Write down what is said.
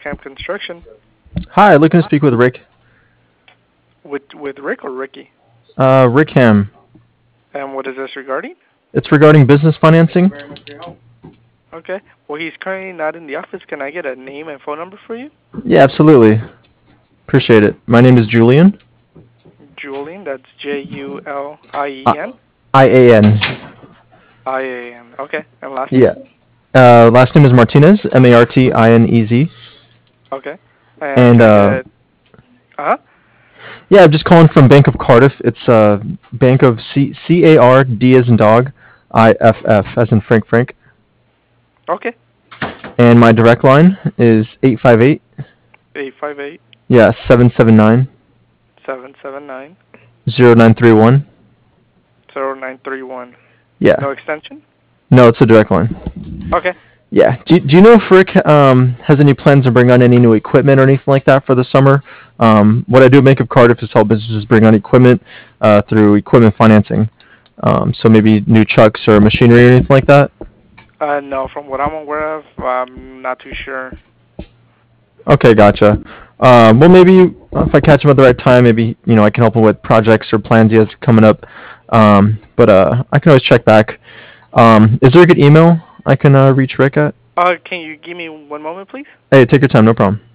Rickham Construction. Hi, looking to speak with Rick. With Rick or Ricky? Rick Ham. And what is this regarding? It's regarding business financing. Okay. Well, he's currently not in the office. Can I get a name and phone number for you? Yeah, absolutely. Appreciate it. My name is Julian. Julian, that's I Julien. IAN. IAN. Okay. And last name? Yeah. Last name is Martinez. Martinez. Okay. And And can I get... Uh-huh. yeah, I'm just calling from Bank of Cardiff. It's Bank of CARD as in dog, IFF as in Frank. Okay. And my direct line is 858. 858 Yeah, 779 779 0931. 0931. Yeah. No extension? No, it's a direct line. Okay. Yeah. Do you know if Rick has any plans to bring on any new equipment or anything like that for the summer? What I do at Bank of Cardiff is help businesses bring on equipment through equipment financing. So maybe new trucks or machinery or anything like that? No, from what I'm aware of, I'm not too sure. Okay, gotcha. Well, maybe if I catch him at the right time, maybe I can help him with projects or plans he has coming up. But I can always check back. Is there a good email I can reach Rick at? Can you give me one moment, please? Hey, take your time, no problem.